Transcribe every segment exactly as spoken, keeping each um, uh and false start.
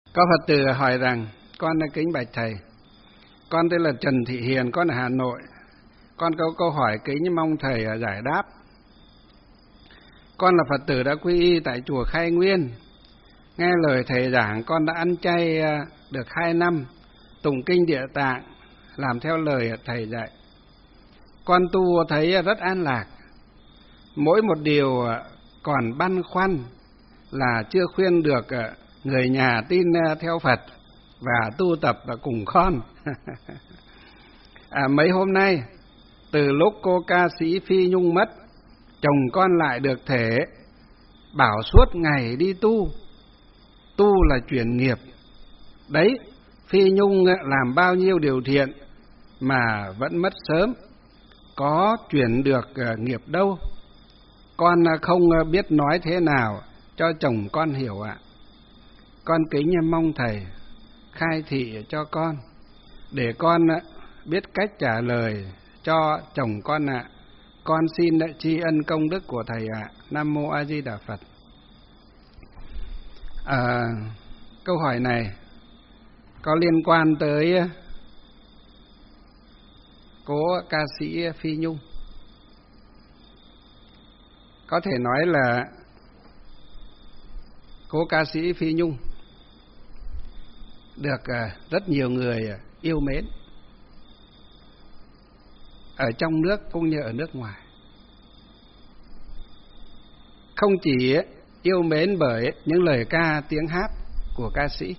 Có Phật tử hỏi rằng: con kính bạch thầy, con tên là Trần Thị Hiền, con ở Hà Nội. Con có câu hỏi kính mong thầy giải đáp. Con là Phật tử đã quy y tại chùa Khai Nguyên. Nghe lời thầy giảng, con đã ăn chay được hai năm, tụng kinh Địa Tạng, làm theo lời thầy dạy. Con tu thấy rất an lạc. Mỗi một điều còn băn khoăn là chưa khuyên được người nhà tin theo Phật và tu tập cùng con. à, mấy hôm nay, từ lúc cô ca sĩ Phi Nhung mất, chồng con lại được thể bảo suốt ngày đi tu. Tu là chuyển nghiệp. Đấy, Phi Nhung làm bao nhiêu điều thiện mà vẫn mất sớm, có chuyển được nghiệp đâu. Con không biết nói thế nào cho chồng con hiểu ạ. Con kính mong thầy khai thị cho con, để con biết cách trả lời cho chồng con ạ. Con xin tri ân công đức của thầy ạ. Nam mô A Di Đà Phật. À, câu hỏi này có liên quan tới cố ca sĩ Phi Nhung. Có thể nói là cố ca sĩ Phi Nhung được rất nhiều người yêu mến ở trong nước cũng như ở nước ngoài. Không chỉ yêu mến bởi những lời ca tiếng hát của ca sĩ,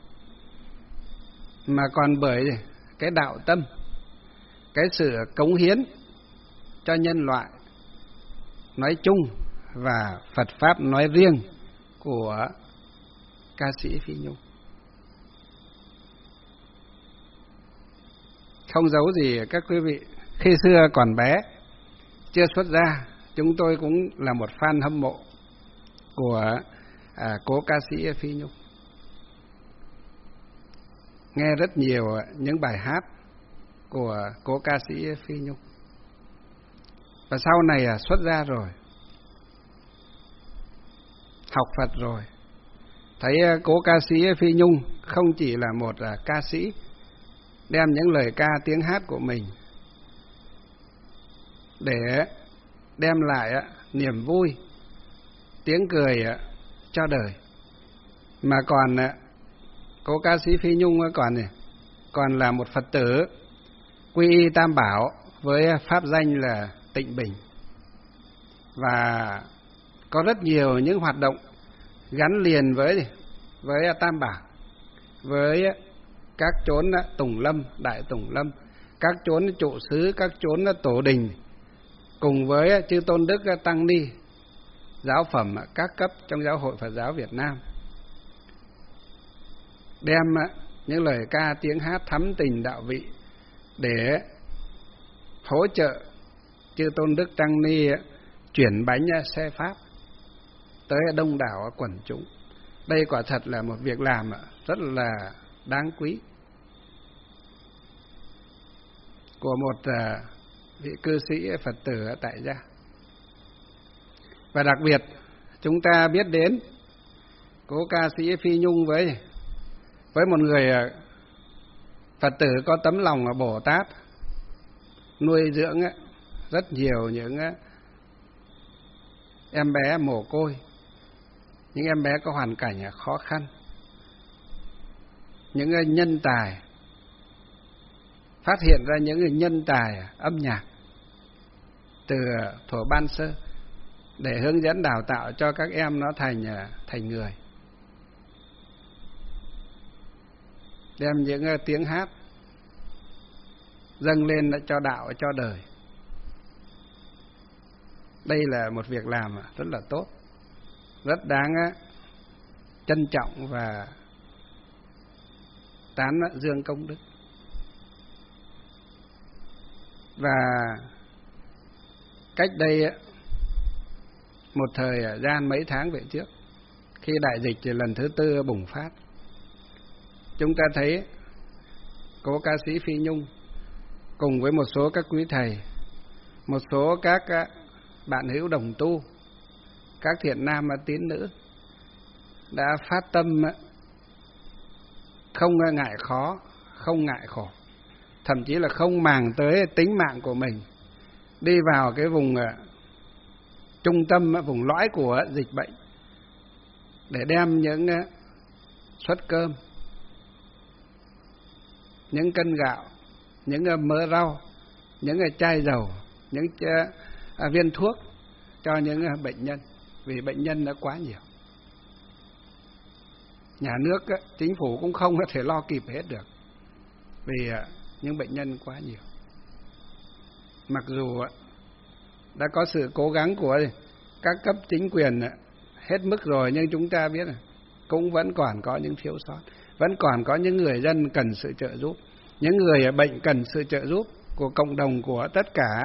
mà còn bởi cái đạo tâm, cái sự cống hiến cho nhân loại nói chung và Phật Pháp nói riêng của ca sĩ Phi Nhung. Không giấu gì các quý vị, khi xưa còn bé, chưa xuất gia, chúng tôi cũng là một fan hâm mộ của à, cố ca sĩ Phi Nhung. Nghe rất nhiều những bài hát của cố ca sĩ Phi Nhung. Và sau này à, xuất gia rồi, học Phật rồi, thấy cố ca sĩ Phi Nhung không chỉ là một à, ca sĩ đem những lời ca tiếng hát của mình để đem lại à, niềm vui, tiếng cười à, cho đời, mà còn à, cố ca sĩ Phi Nhung còn còn là một Phật tử quy y Tam Bảo với pháp danh là Tịnh Bình, và có rất nhiều những hoạt động gắn liền với với Tam Bảo, với các chốn Tùng Lâm, Đại Tùng Lâm, các chốn trụ xứ, các chốn tổ đình, cùng với chư tôn đức tăng ni, giáo phẩm các cấp trong giáo hội Phật giáo Việt Nam, đem những lời ca tiếng hát thắm tình đạo vị để hỗ trợ chư tôn đức tăng ni chuyển bánh xe pháp tới đông đảo quần chúng. Đây quả thật là một việc làm rất là đáng quý của một vị cư sĩ Phật tử tại gia. Và đặc biệt chúng ta biết đến cố ca sĩ Phi Nhung với với một người Phật tử có tấm lòng Bồ Tát, nuôi dưỡng rất nhiều những em bé mồ côi, những em bé có hoàn cảnh khó khăn, những nhân tài, phát hiện ra những nhân tài âm nhạc từ thuở ban sơ để hướng dẫn đào tạo cho các em nó thành thành người, đem những tiếng hát dâng lên cho đạo, cho đời. Đây là một việc làm rất là tốt, rất đáng trân trọng và tán dương công đức. Và cách đây một thời gian mấy tháng về trước, khi đại dịch lần thứ tư bùng phát, chúng ta thấy cố ca sĩ Phi Nhung cùng với một số các quý thầy, một số các bạn hữu đồng tu, các thiện nam tín nữ đã phát tâm không ngại khó, không ngại khổ, thậm chí là không màng tới tính mạng của mình, đi vào cái vùng trung tâm, vùng lõi của dịch bệnh để đem những suất cơm, những cân gạo, những mớ rau, những chai dầu, những viên thuốc cho những bệnh nhân, vì bệnh nhân đã quá nhiều. Nhà nước, chính phủ cũng không có thể lo kịp hết được, vì những bệnh nhân quá nhiều. Mặc dù đã có sự cố gắng của các cấp chính quyền hết mức rồi, nhưng chúng ta biết là cũng vẫn còn có những thiếu sót, vẫn còn có những người dân cần sự trợ giúp, những người bệnh cần sự trợ giúp của cộng đồng, của tất cả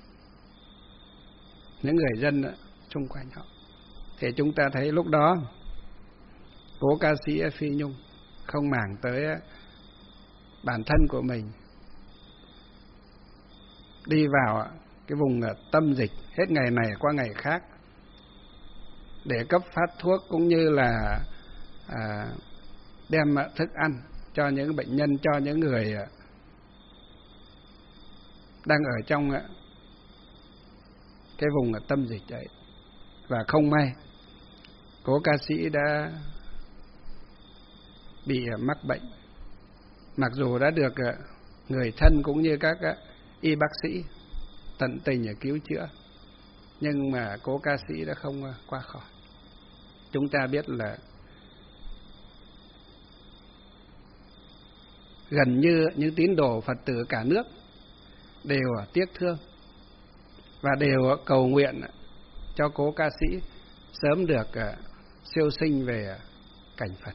những người dân xung quanh họ. Thì chúng ta thấy lúc đó cố ca sĩ Phi Nhung không màng tới bản thân của mình, đi vào cái vùng tâm dịch hết ngày này qua ngày khác để cấp phát thuốc, cũng như là à, đem thức ăn cho những bệnh nhân, cho những người đang ở trong cái vùng tâm dịch ấy. Và không may cố ca sĩ đã bị mắc bệnh, mặc dù đã được người thân cũng như các y bác sĩ tận tình cứu chữa, nhưng mà cố ca sĩ đã không qua khỏi. Chúng ta biết là gần như những tín đồ Phật tử cả nước đều tiếc thương và đều cầu nguyện cho cố ca sĩ sớm được siêu sinh về cảnh Phật.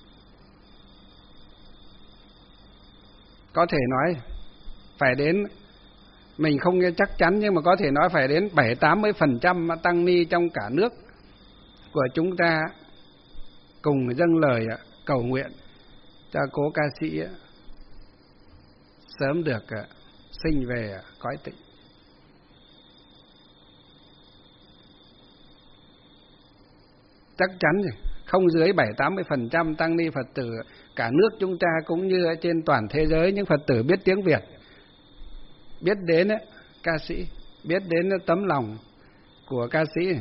Có thể nói phải đến, mình không nghe chắc chắn, nhưng mà có thể nói phải đến bảy tám mươi phần trăm tăng ni trong cả nước của chúng ta cùng dâng lời cầu nguyện cho cố ca sĩ sớm được sinh về cõi tịnh. Chắc chắn rồi, không dưới bảy tám mươi phần trăm tăng ni Phật tử cả nước chúng ta cũng như trên toàn thế giới, những Phật tử biết tiếng Việt, biết đến ca sĩ, biết đến tấm lòng của ca sĩ,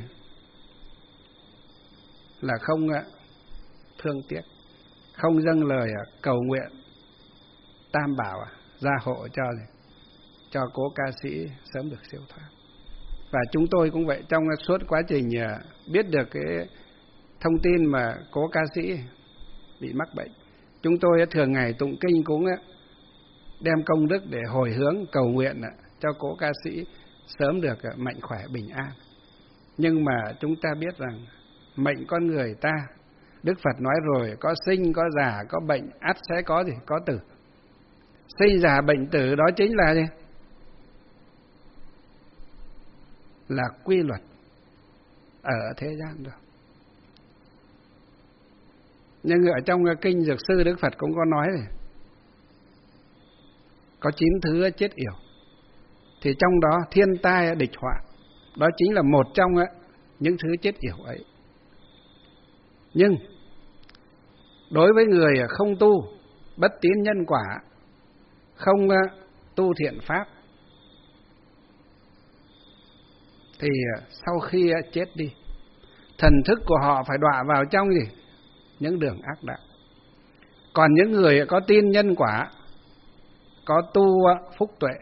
là không thương tiếc, không dâng lời cầu nguyện tam bảo gia hộ cho cho cố ca sĩ sớm được siêu thoát. Và chúng tôi cũng vậy, trong suốt quá trình biết được cái thông tin mà cố ca sĩ bị mắc bệnh, chúng tôi thường ngày tụng kinh cũng đem công đức để hồi hướng cầu nguyện cho cố ca sĩ sớm được mạnh khỏe bình an. Nhưng mà chúng ta biết rằng mệnh con người ta, Đức Phật nói rồi, có sinh, có già, có bệnh, ắt sẽ có gì? Có tử. Sinh già bệnh tử đó chính là gì? Là quy luật ở thế gian rồi. Nhưng ở trong kinh Dược Sư, Đức Phật cũng có nói rồi, có chín thứ chết yểu. Thì trong đó thiên tai địch họa, đó chính là một trong những thứ chết yểu ấy. Nhưng đối với người không tu, bất tín nhân quả, không tu thiện pháp, thì sau khi chết đi, thần thức của họ phải đọa vào trong gì? Những đường ác đạo. Còn những người có tin nhân quả, có tu phúc tuệ,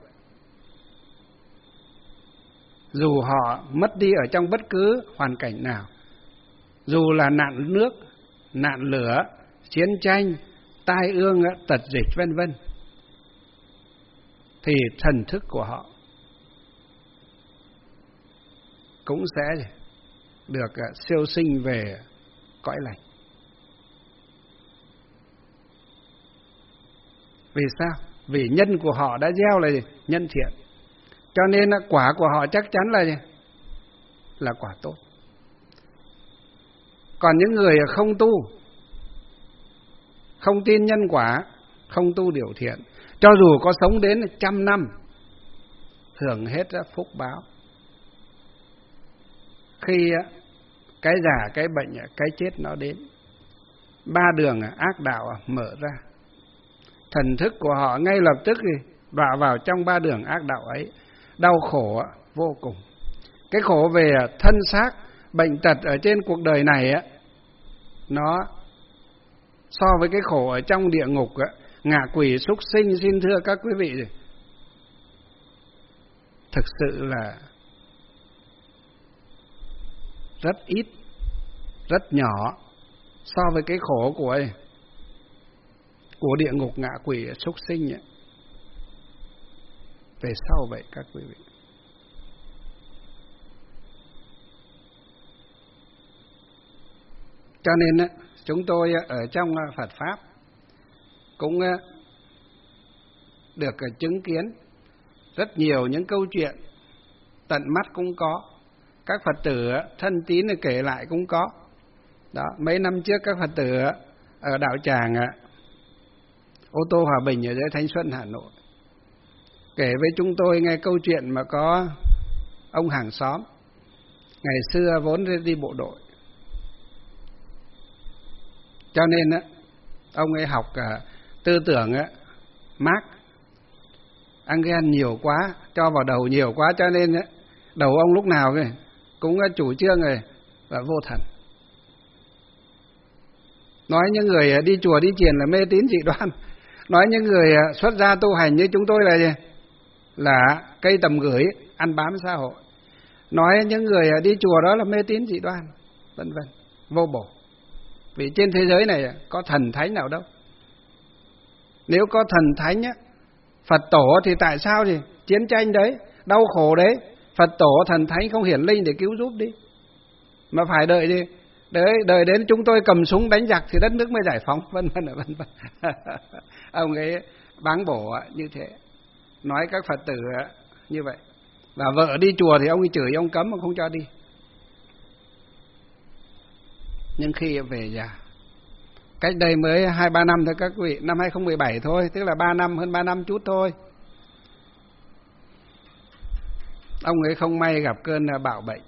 dù họ mất đi ở trong bất cứ hoàn cảnh nào, dù là nạn nước, nạn lửa, chiến tranh, tai ương, tật dịch vân vân, thì thần thức của họ cũng sẽ được siêu sinh về cõi lành. Vì sao? Vì nhân của họ đã gieo là gì? Nhân thiện. Cho nên quả của họ chắc chắn là gì? Là quả tốt. Còn những người không tu, không tin nhân quả, không tu điều thiện, cho dù có sống đến trăm năm, hưởng hết phúc báo, khi cái già, cái bệnh, cái chết nó đến, ba đường ác đạo mở ra, thần thức của họ ngay lập tức thì đọa vào trong ba đường ác đạo ấy, đau khổ vô cùng. Cái khổ về thân xác, bệnh tật ở trên cuộc đời này á, nó so với cái khổ ở trong địa ngục á, ngạ quỷ súc sinh, xin thưa các quý vị, thực sự là rất ít, rất nhỏ so với cái khổ của ấy, của địa ngục ngạ quỷ súc sinh ấy. Về sau vậy các quý vị. Cho nên chúng tôi ở trong Phật Pháp cũng được chứng kiến rất nhiều những câu chuyện tận mắt cũng có, các Phật tử thân tín kể lại cũng có. Đó, mấy năm trước các Phật tử ở đạo tràng Ô Tô Hòa Bình ở dưới Thanh Xuân, Hà Nội kể với chúng tôi nghe câu chuyện mà có ông hàng xóm ngày xưa vốn đi bộ đội, cho nên á ông ấy học uh, tư tưởng á Marx, Engels nhiều quá, cho vào đầu nhiều quá, cho nên á đầu ông lúc nào kìa cũng chủ trương rồi là vô thần. Nói những người đi chùa đi chiền là mê tín dị đoan, nói những người xuất gia tu hành như chúng tôi là gì? Là cây tầm gửi ăn bám xã hội, nói những người đi chùa đó là mê tín dị đoan, vân vân, vô bổ. Vì trên thế giới này có thần thánh nào đâu. Nếu có thần thánh á, Phật tổ thì tại sao thì chiến tranh đấy, đau khổ đấy, Phật tổ thần thánh không hiển linh để cứu giúp đi, mà phải đợi đi, đợi, đợi đến chúng tôi cầm súng đánh giặc thì đất nước mới giải phóng, vân vân vân vân. Ông ấy báng bổ như thế, nói các Phật tử như vậy. Và vợ đi chùa thì ông ấy chửi, ông cấm, ông không cho đi. Nhưng khi về già, cách đây mới hai ba năm thôi các quý vị, năm hai không một bảy thôi, tức là ba năm, hơn ba năm chút thôi, ông ấy không may gặp cơn bạo bệnh.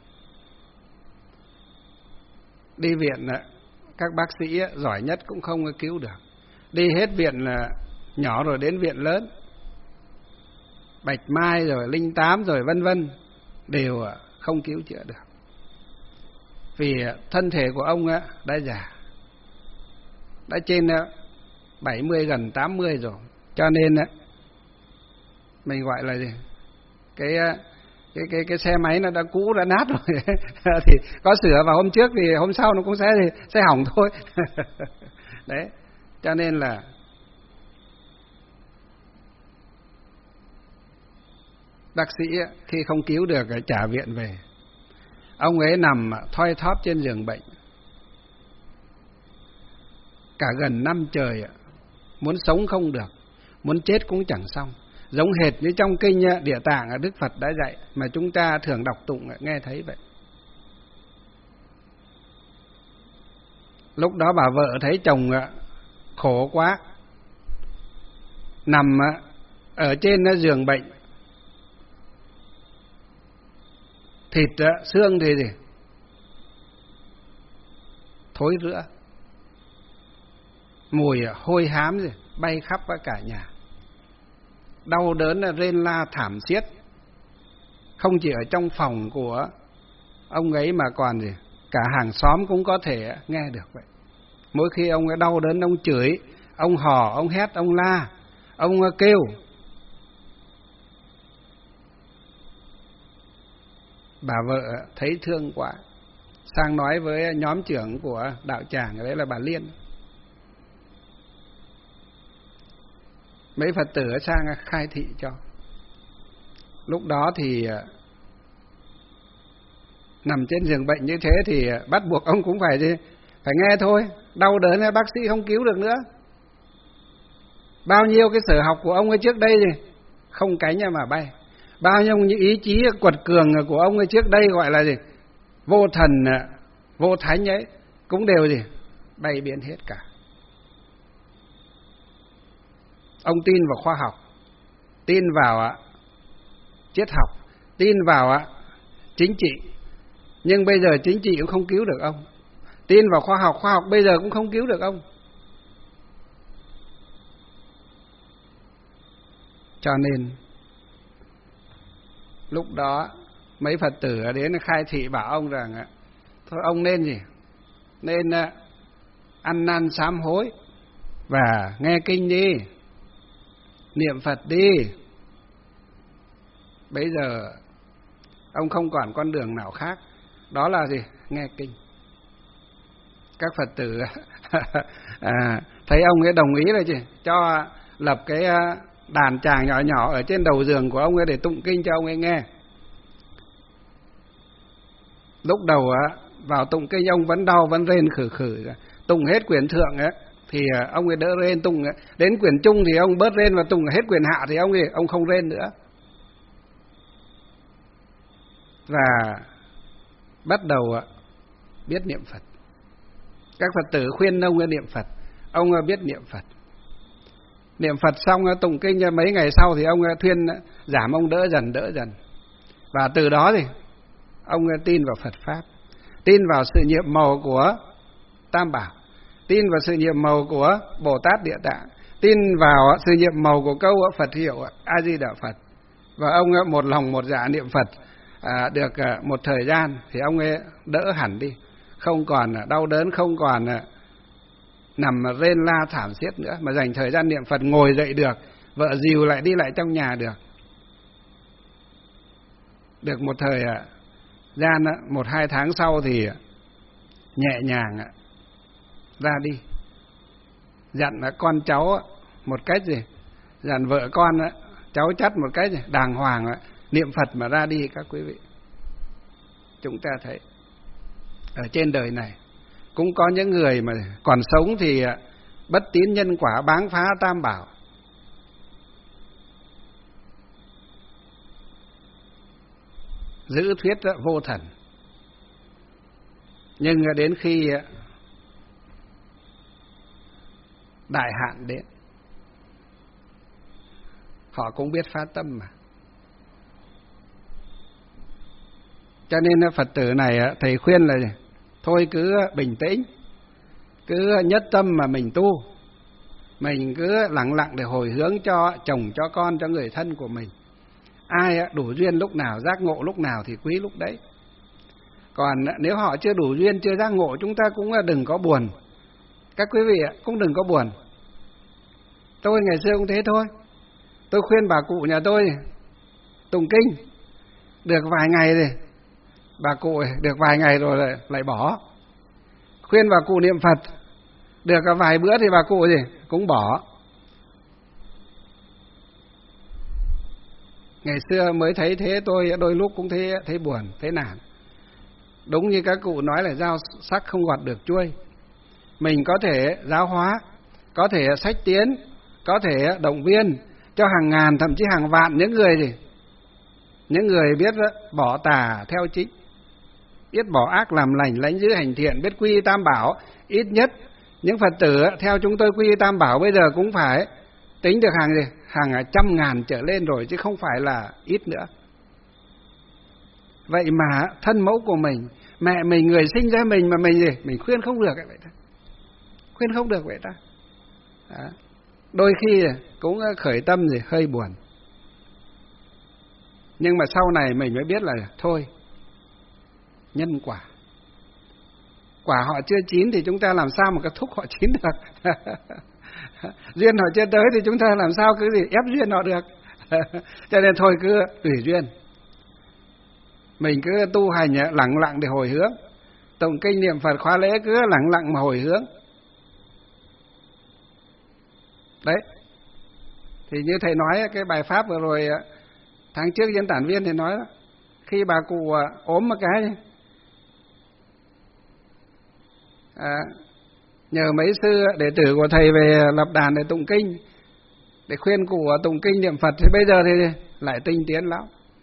Đi viện các bác sĩ giỏi nhất cũng không cứu được, đi hết viện nhỏ rồi đến viện lớn, Bạch Mai rồi Linh Tám rồi vân vân, đều không cứu chữa được. Vì thân thể của ông đã già, đã trên bảy mươi gần tám mươi rồi, cho nên mình gọi là gì? Cái cái cái cái xe máy nó đã cũ, đã nát rồi thì có sửa vào hôm trước thì hôm sau nó cũng sẽ sẽ hỏng thôi. Đấy, cho nên là bác sĩ khi không cứu được trả viện về, ông ấy nằm thoi thóp trên giường bệnh cả gần năm trời, muốn sống không được, muốn chết cũng chẳng xong, giống hệt như trong kinh Địa Tạng Đức Phật đã dạy mà chúng ta thường đọc tụng nghe thấy vậy. Lúc đó bà vợ thấy chồng khổ quá, nằm ở trên giường bệnh, thịt xương thì gì thối rữa, mùi hôi hám gì bay khắp cả nhà, đau đớn rên la thảm thiết, không chỉ ở trong phòng của ông ấy mà còn gì cả hàng xóm cũng có thể nghe được vậy. Mỗi khi ông ấy đau đớn, ông chửi, ông hò, ông hét, ông la, ông kêu. Bà vợ thấy thương quá, sang nói với nhóm trưởng của đạo tràng, đấy là bà Liên. Mấy Phật tử sang khai thị cho. Lúc đó thì nằm trên giường bệnh như thế thì bắt buộc ông cũng phải gì, phải nghe thôi, đau đớn bác sĩ không cứu được nữa. Bao nhiêu cái sở học của ông ấy trước đây gì không cánh mà bay, bao nhiêu những ý chí quật cường của ông ấy trước đây gọi là gì vô thần vô thánh ấy cũng đều gì bay biến hết cả. Ông tin vào khoa học, tin vào triết học, tin vào chính trị, nhưng bây giờ chính trị cũng không cứu được ông. Tin vào khoa học, khoa học bây giờ cũng không cứu được ông. Cho nên lúc đó mấy Phật tử đến khai thị bảo ông rằng thôi ông nên gì? Nên ăn năn sám hối và nghe kinh đi, niệm Phật đi. Bây giờ ông không còn con đường nào khác, đó là gì? Nghe kinh. Các Phật tử à, thấy ông ấy đồng ý rồi chứ, cho lập cái đàn tràng nhỏ nhỏ ở trên đầu giường của ông ấy để tụng kinh cho ông ấy nghe. Lúc đầu á vào tụng kinh ông vẫn đau, vẫn rên khử khử, tụng hết quyển thượng ấy thì ông ấy đỡ rên, tụng đến quyển trung thì ông bớt rên, và tụng hết quyển hạ thì ông ấy ông không rên nữa. Và bắt đầu biết niệm Phật. Các Phật tử khuyên ông ấy niệm Phật, ông ấy biết niệm Phật. Niệm Phật xong tụng kinh mấy ngày sau thì ông thuyên giảm, ông đỡ dần đỡ dần. Và từ đó thì ông tin vào Phật Pháp, tin vào sự nhiệm màu của Tam Bảo, tin vào sự nhiệm màu của Bồ Tát Địa Tạng, tin vào sự nhiệm màu của câu Phật hiệu A Di Đà Phật. Và ông một lòng một dạ niệm Phật à, được một thời gian thì ông ấy đỡ hẳn đi, không còn đau đớn, không còn nằm rên la thảm thiết nữa, mà dành thời gian niệm Phật, ngồi dậy được, vợ dìu lại đi lại trong nhà được. Được một thời gian, một hai tháng sau thì nhẹ nhàng ra đi, dặn con cháu một cách gì, dặn vợ con cháu chắt một cách gì, đàng hoàng niệm Phật mà ra đi. Các quý vị, chúng ta thấy ở trên đời này cũng có những người mà còn sống thì bất tín nhân quả, báng phá Tam Bảo. Giữ thuyết vô thần. Nhưng đến khi đại hạn đến, họ cũng biết phát tâm mà. Cho nên Phật tử này thầy khuyên là thôi cứ bình tĩnh, cứ nhất tâm mà mình tu, mình cứ lặng lặng để hồi hướng cho chồng, cho con, cho người thân của mình. Ai đủ duyên lúc nào, giác ngộ lúc nào thì quý lúc đấy. Còn nếu họ chưa đủ duyên, chưa giác ngộ, chúng ta cũng đừng có buồn. Các quý vị cũng đừng có buồn. Tôi ngày xưa cũng thế thôi. Tôi khuyên bà cụ nhà tôi tụng kinh được vài ngày rồi, bà cụ được vài ngày rồi lại, lại bỏ. Khuyên bà cụ niệm Phật được vài bữa thì bà cụ gì cũng bỏ. Ngày xưa mới thấy thế, tôi đôi lúc cũng thấy, thấy buồn, thấy nản. Đúng như các cụ nói là dao sắc không gọt được chuôi. Mình có thể giáo hóa, có thể sách tiến, có thể động viên cho hàng ngàn, thậm chí hàng vạn những người gì, những người biết bỏ tà theo chính, biết bỏ ác làm lành, lãnh giữ hành thiện, biết quy y Tam Bảo. Ít nhất những Phật tử theo chúng tôi quy y Tam Bảo bây giờ cũng phải tính được hàng gì, hàng trăm ngàn trở lên rồi, chứ không phải là ít nữa. Vậy mà thân mẫu của mình, mẹ mình, người sinh ra mình mà mình gì, mình khuyên không được vậy ta, khuyên không được vậy ta. Đó. Đôi khi cũng khởi tâm gì hơi buồn. Nhưng mà sau này mình mới biết là thôi, nhân quả, quả họ chưa chín thì chúng ta làm sao mà có thúc họ chín được. Duyên họ chưa tới thì chúng ta làm sao cứ gì ép duyên họ được. Cho nên thôi cứ tùy duyên, mình cứ tu hành lặng lặng để hồi hướng, tụng kinh niệm Phật khóa lễ cứ lặng lặng mà hồi hướng. Đấy, thì như thầy nói cái bài pháp vừa rồi tháng trước diễn tản viên thì nói đó, khi bà cụ ốm một cái à, nhờ mấy sư đệ tử của thầy về lập đàn để tụng kinh, để khuyên cụ tụng kinh niệm Phật, thì bây giờ thì lại tinh tiến lắm.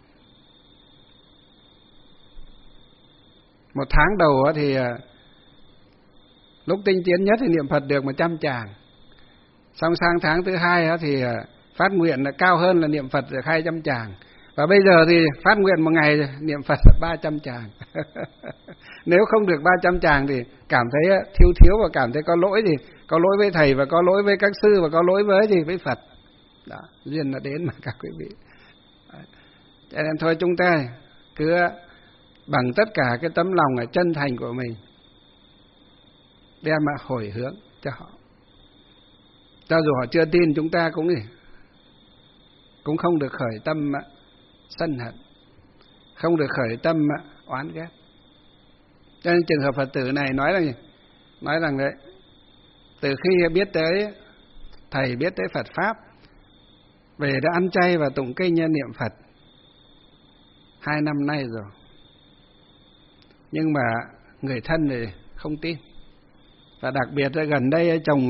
Một tháng đầu thì lúc tinh tiến nhất thì niệm Phật được một trăm tràng. Xong sang tháng thứ hai thì phát nguyện là cao hơn là niệm Phật được hai trăm tràng. Và bây giờ thì phát nguyện một ngày niệm Phật ba trăm tràng. Nếu không được ba trăm tràng thì cảm thấy thiếu thiếu và cảm thấy có lỗi gì, có lỗi với thầy và có lỗi với các sư và có lỗi với gì với Phật. Đó, duyên nó đến mà các quý vị. Cho nên thôi chúng ta cứ bằng tất cả cái tấm lòng ở chân thành của mình đem mà hồi hướng cho họ. Cho dù họ chưa tin, chúng ta cũng cũng không được khởi tâm sân hận, không được khởi tâm oán ghét. Cho nên trường hợp Phật tử này nói là gì? Nói rằng đấy, từ khi biết tới thầy, biết tới Phật pháp, về đã ăn chay và tụng kinh niệm Phật hai năm nay rồi, nhưng mà người thân thì không tin. Và đặc biệt là gần đây chồng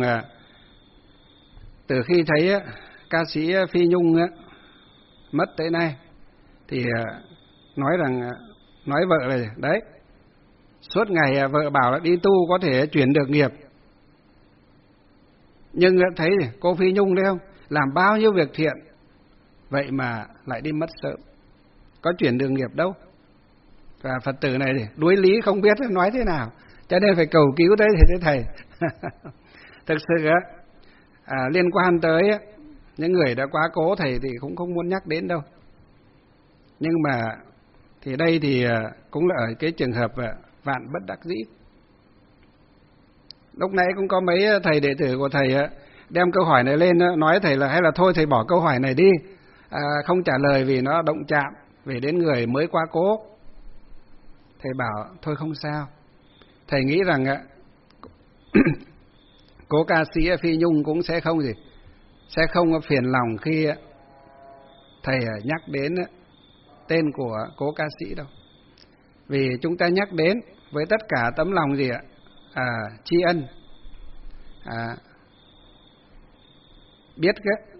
từ khi thấy ca sĩ Phi Nhung mất tới nay thì nói rằng nói vợ là đấy, suốt ngày vợ bảo là đi tu có thể chuyển được nghiệp, nhưng thấy cô Phi Nhung đấy không, làm bao nhiêu việc thiện vậy mà lại đi mất sớm, có chuyển đường nghiệp đâu. Và Phật tử này thì đuối lý không biết nói thế nào, cho nên phải cầu cứu tới thầy thầy. Thực sự á, à, liên quan tới những người đã quá cố thầy thì cũng không muốn nhắc đến đâu, nhưng mà thì đây thì cũng là ở cái trường hợp vạn bất đắc dĩ. Lúc nãy cũng có mấy thầy đệ tử của thầy đem câu hỏi này lên, nói thầy là hay là thôi thầy bỏ câu hỏi này đi, à, không trả lời vì nó động chạm về đến người mới quá cố. Thầy bảo thôi không sao. Thầy nghĩ rằng cố ca sĩ Phi Nhung cũng sẽ không gì, sẽ không phiền lòng khi thầy nhắc đến tên của cố ca sĩ đâu. Vì chúng ta nhắc đến với tất cả tấm lòng gì ạ? À, tri ân, à, biết cái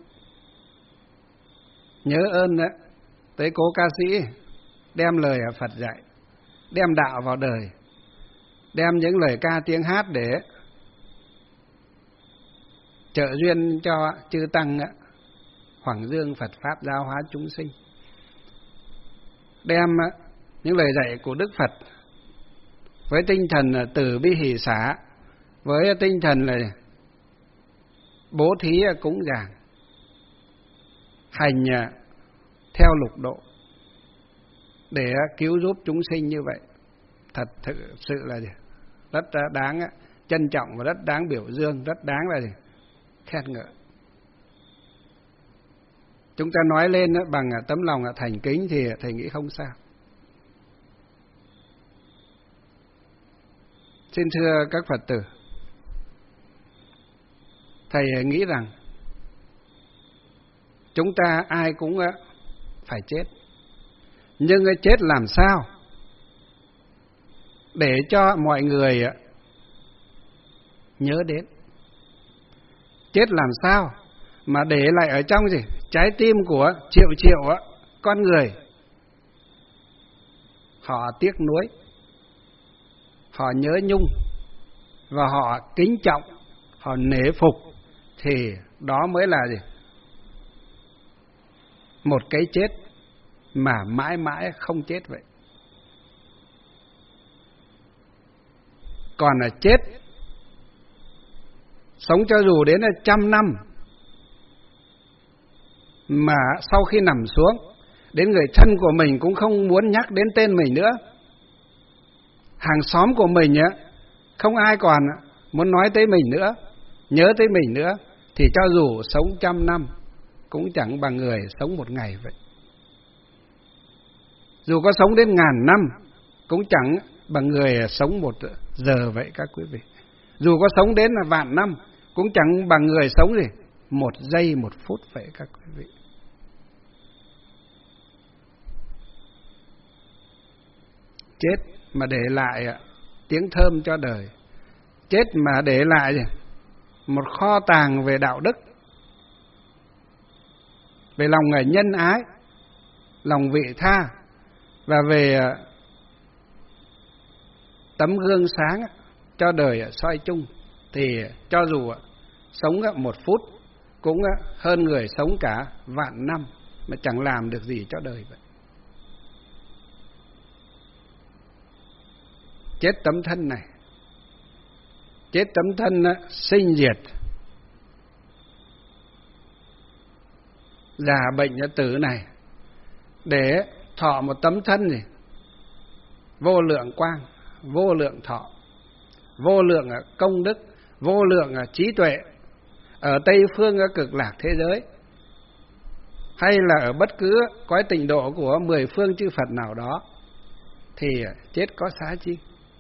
nhớ ơn đó, tới cố ca sĩ đem lời Phật dạy, đem đạo vào đời, đem những lời ca tiếng hát để trợ duyên cho chư tăng hoằng dương Phật pháp giáo hóa chúng sinh, đem những lời dạy của Đức Phật với tinh thần từ bi hỷ xả, với tinh thần là bố thí cúng dường, hành theo lục độ để cứu giúp chúng sinh như vậy, thật thực sự là rất đáng trân trọng và rất đáng biểu dương, rất đáng là khen ngợi. Chúng ta nói lên bằng tấm lòng thành kính thì thầy nghĩ không sao. Xin thưa các Phật tử, thầy nghĩ rằng chúng ta ai cũng phải chết, nhưng chết làm sao để cho mọi người nhớ đến, chết làm sao mà để lại ở trong gì trái tim của triệu triệu con người, họ tiếc nuối, họ nhớ nhung và họ kính trọng, họ nể phục, thì đó mới là gì? Một cái chết mà mãi mãi không chết vậy. Còn là chết sống cho dù đến là trăm năm mà sau khi nằm xuống, đến người thân của mình cũng không muốn nhắc đến tên mình nữa, hàng xóm của mình á, không ai còn muốn nói tới mình nữa, nhớ tới mình nữa, thì cho dù sống trăm năm cũng chẳng bằng người sống một ngày vậy. Dù có sống đến ngàn năm cũng chẳng bằng người sống một giờ vậy các quý vị. Dù có sống đến là vạn năm cũng chẳng bằng người sống gì một giây một phút vậy các quý vị. Chết mà để lại tiếng thơm cho đời, chết mà để lại một kho tàng về đạo đức, về lòng nhân ái, lòng vị tha, và về tấm gương sáng cho đời soi chung, thì cho dù sống một phút cũng hơn người sống cả vạn năm mà chẳng làm được gì cho đời vậy. Chết tấm thân này, chết tấm thân sinh diệt, già bệnh tử này để thọ một tấm thân gì vô lượng quang, vô lượng thọ, vô lượng công đức, vô lượng trí tuệ ở Tây phương cực lạc thế giới, hay là ở bất cứ cõi tịnh độ của mười phương chư Phật nào đó, thì chết có xá chi.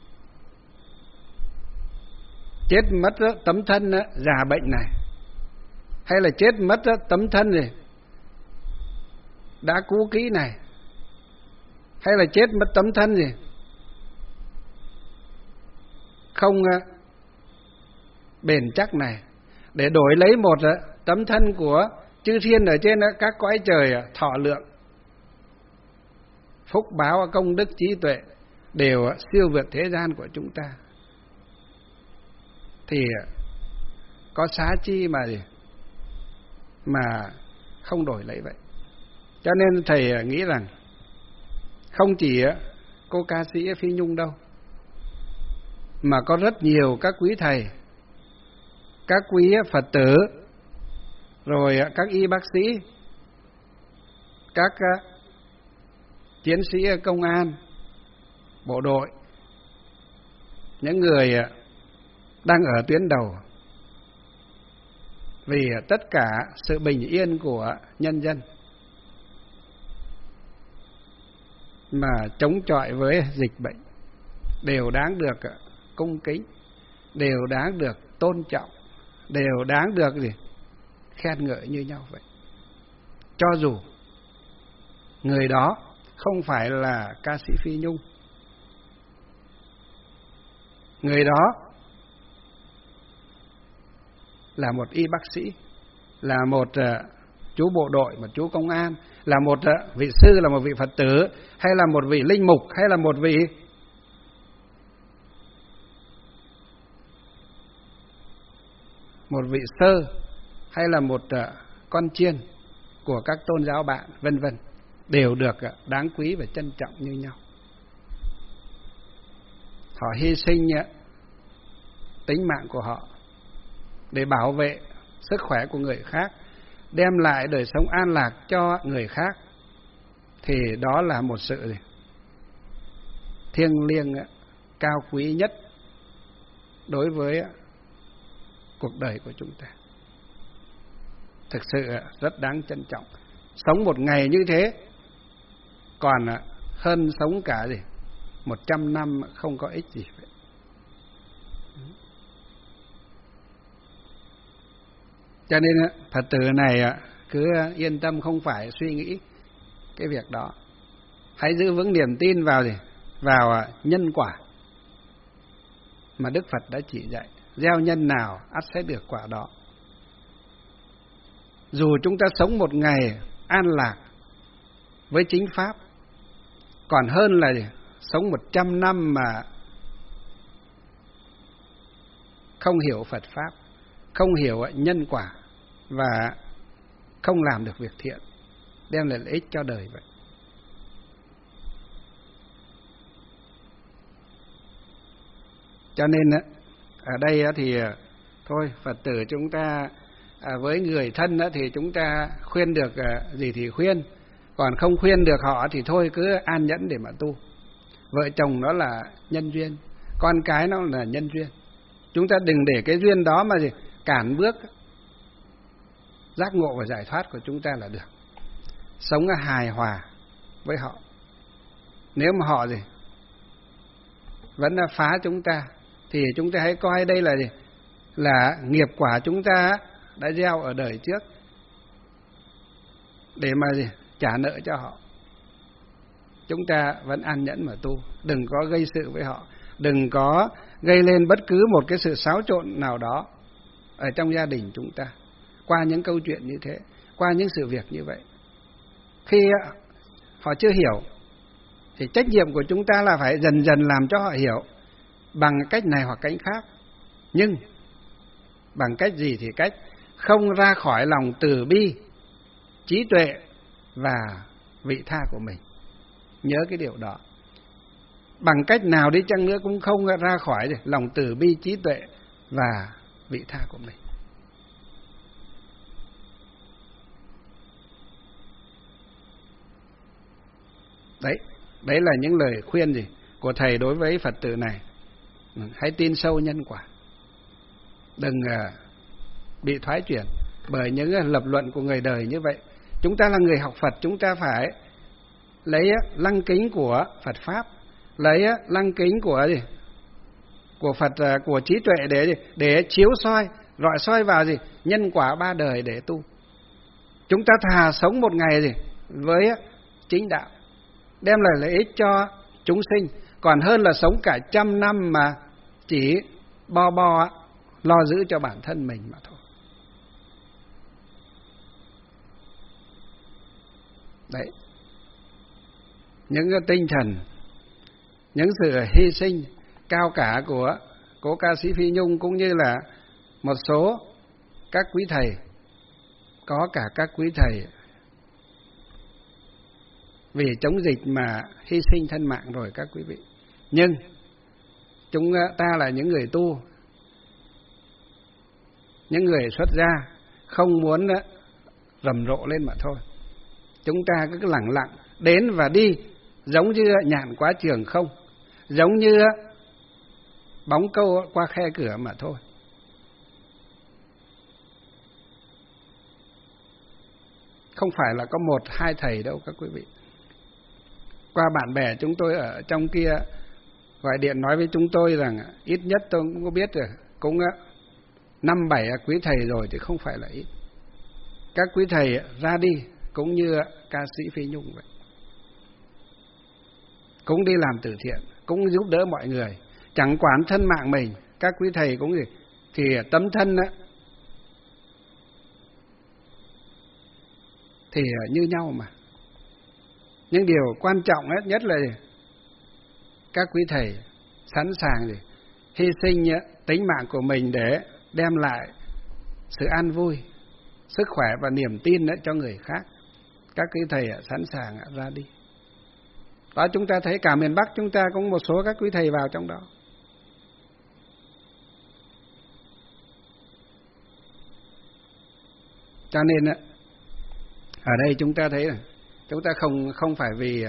Chết mất tấm thân già bệnh này, hay là chết mất tấm thân này đã cũ kỹ này, hay là chết mất tấm thân gì không bền chắc này, để đổi lấy một tấm thân của chư thiên ở trên các cõi trời thọ lượng, phúc báo, công đức, trí tuệ đều siêu vượt thế gian của chúng ta, thì có xá chi mà gì mà không đổi lấy vậy. Cho nên thầy nghĩ rằng không chỉ cô ca sĩ Phi Nhung đâu, mà có rất nhiều các quý thầy, các quý Phật tử, rồi các y bác sĩ, các chiến sĩ công an, bộ đội, những người đang ở tuyến đầu vì tất cả sự bình yên của nhân dân, mà chống chọi với dịch bệnh, đều đáng được cung kính, đều đáng được tôn trọng, đều đáng được gì khen ngợi như nhau vậy. Cho dù người đó không phải là ca sĩ Phi Nhung, người đó là một y bác sĩ, là một uh, chú bộ đội, một chú công an, là một uh, vị sư, là một vị Phật tử, hay là một vị linh mục, hay là một vị một vị sơ, hay là một uh, con chiên của các tôn giáo bạn, vân vân, đều được uh, đáng quý và trân trọng như nhau. Họ hy sinh uh, tính mạng của họ để bảo vệ sức khỏe của người khác, đem lại đời sống an lạc cho người khác, thì đó là một sự gì thiêng liêng uh, cao quý nhất đối với uh, cuộc đời của chúng ta. Thực sự rất đáng trân trọng. Sống một ngày như thế còn hơn sống cả gì một trăm năm không có ích gì vậy. Cho nên Phật tử này cứ yên tâm, không phải suy nghĩ cái việc đó. Hãy giữ vững niềm tin vào gì vào nhân quả mà Đức Phật đã chỉ dạy. Gieo nhân nào ắt sẽ được quả đó. Dù chúng ta sống một ngày an lạc với chính pháp, còn hơn là sống một trăm năm mà không hiểu Phật pháp, không hiểu nhân quả và không làm được việc thiện, đem lại lợi ích cho đời vậy. Cho nên ở đây thì thôi, Phật tử chúng ta với người thân thì chúng ta khuyên được gì thì khuyên, còn không khuyên được họ thì thôi cứ an nhẫn để mà tu. Vợ chồng nó là nhân duyên, con cái nó là nhân duyên. Chúng ta đừng để cái duyên đó mà gì cản bước giác ngộ và giải thoát của chúng ta là được. Sống hài hòa với họ. Nếu mà họ gì vẫn phá chúng ta thì chúng ta hãy coi đây là gì là nghiệp quả chúng ta đã gieo ở đời trước, để mà gì trả nợ cho họ. Chúng ta vẫn an nhẫn mà tu, đừng có gây sự với họ, đừng có gây lên bất cứ một cái sự xáo trộn nào đó ở trong gia đình chúng ta qua những câu chuyện như thế, qua những sự việc như vậy. Khi họ chưa hiểu thì trách nhiệm của chúng ta là phải dần dần làm cho họ hiểu bằng cách này hoặc cách khác. Nhưng bằng cách gì thì cách, không ra khỏi lòng từ bi, trí tuệ và vị tha của mình. Nhớ cái điều đó. Bằng cách nào đi chăng nữa cũng không ra khỏi lòng từ bi, trí tuệ và vị tha của mình. Đấy, đấy là những lời khuyên gì của thầy đối với Phật tử này. Hãy tin sâu nhân quả, đừng bị thoái chuyển bởi những lập luận của người đời như vậy. Chúng ta là người học Phật, chúng ta phải lấy lăng kính của Phật pháp, lấy lăng kính của gì, của Phật, của trí tuệ để gì, để chiếu soi, rọi soi vào gì, nhân quả ba đời để tu. Chúng ta thà sống một ngày gì với chính đạo, đem lại lợi ích cho chúng sinh, còn hơn là sống cả trăm năm mà chỉ bo bo lo giữ cho bản thân mình mà thôi. Đấy, những cái tinh thần, những sự hy sinh cao cả của cố ca sĩ Phi Nhung, cũng như là một số các quý thầy, có cả các quý thầy vì chống dịch mà hy sinh thân mạng rồi các quý vị. Nhưng chúng ta là những người tu, những người xuất gia, không muốn rầm rộ lên mà thôi. Chúng ta cứ lặng lặng đến và đi, giống như nhạn qua trường không, giống như bóng câu qua khe cửa mà thôi. Không phải là có một hai thầy đâu các quý vị. Qua bạn bè chúng tôi ở trong kia gọi điện nói với chúng tôi rằng ít nhất tôi cũng có biết rồi, cũng năm bảy quý thầy rồi thì không phải là ít. Các quý thầy ra đi cũng như ca sĩ Phi Nhung vậy, cũng đi làm từ thiện, cũng giúp đỡ mọi người, chẳng quản thân mạng mình. Các quý thầy cũng gì thì tấm thân á, thì như nhau mà. Nhưng điều quan trọng nhất là gì? Các quý thầy sẵn sàng gì hy sinh tính mạng của mình để đem lại sự an vui, sức khỏe và niềm tin cho người khác. Các quý thầy sẵn sàng ra đi. Đó, chúng ta thấy cả miền Bắc chúng ta cũng một số các quý thầy vào trong đó. Cho nên ở đây chúng ta thấy là chúng ta không không phải vì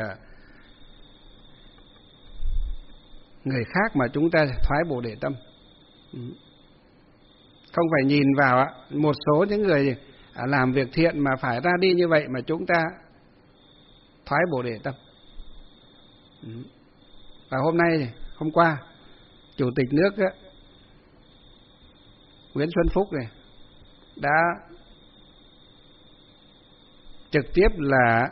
người khác mà chúng ta thoái bồ đề tâm. Không phải nhìn vào một số những người làm việc thiện mà phải ra đi như vậy mà chúng ta thoái bồ đề tâm. Và hôm nay, hôm qua, Chủ tịch nước Nguyễn Xuân Phúc này đã trực tiếp là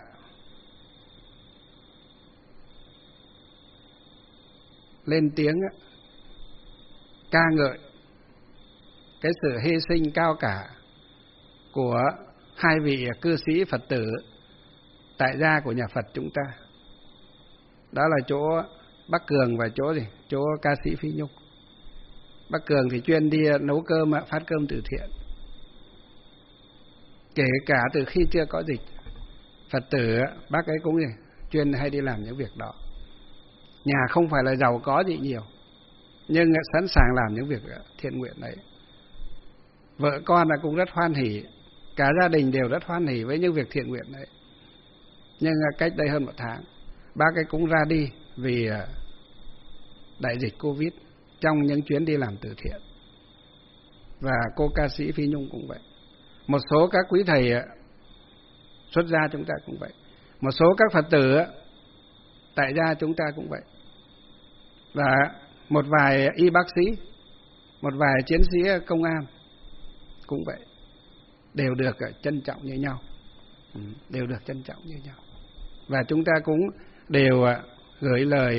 lên tiếng ca ngợi cái sự hy sinh cao cả của hai vị cư sĩ Phật tử tại gia của nhà Phật chúng ta. Đó là chỗ Bắc Cường và chỗ gì? Chỗ ca sĩ Phi Nhung. Bắc Cường thì chuyên đi nấu cơm, phát cơm từ thiện. Kể cả từ khi chưa có dịch, Phật tử bác ấy cũng gì? Chuyên hay đi làm những việc đó. Nhà không phải là giàu có gì nhiều, nhưng sẵn sàng làm những việc thiện nguyện đấy. Vợ con là cũng rất hoan hỉ, cả gia đình đều rất hoan hỉ với những việc thiện nguyện đấy. Nhưng cách đây hơn một tháng, bác ấy cũng ra đi vì đại dịch Covid trong những chuyến đi làm từ thiện. Và cô ca sĩ Phi Nhung cũng vậy. Một số các quý thầy xuất gia chúng ta cũng vậy. Một số các Phật tử tại gia chúng ta cũng vậy. Và một vài y bác sĩ, một vài chiến sĩ công an cũng vậy. Đều được trân trọng như nhau. Đều được trân trọng như nhau. Và chúng ta cũng đều gửi lời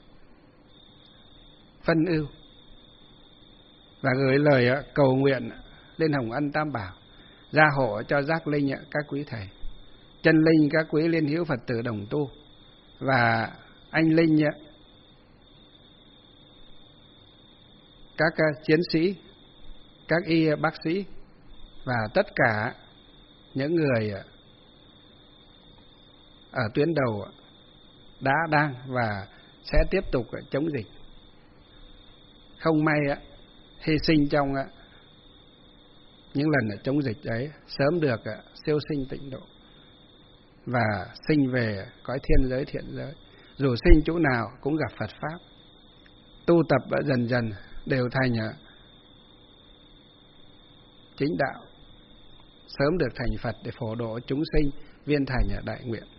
phân ưu và gửi lời cầu nguyện lên Hồng Ân Tam Bảo, gia hộ cho giác linh các quý thầy, chân linh các quý liên hữu Phật tử đồng tu, và anh linh các chiến sĩ, các y bác sĩ và tất cả những người ở tuyến đầu đã, đang và sẽ tiếp tục chống dịch. Không may hy sinh trong những lần chống dịch ấy, sớm được siêu sinh tịnh độ. và sinh về cõi thiên giới thiện giới. Dù sinh chỗ nào cũng gặp Phật Pháp. Tu tập và dần dần đều thành chính đạo, sớm được thành Phật để phổ độ chúng sinh, viên thành đại nguyện.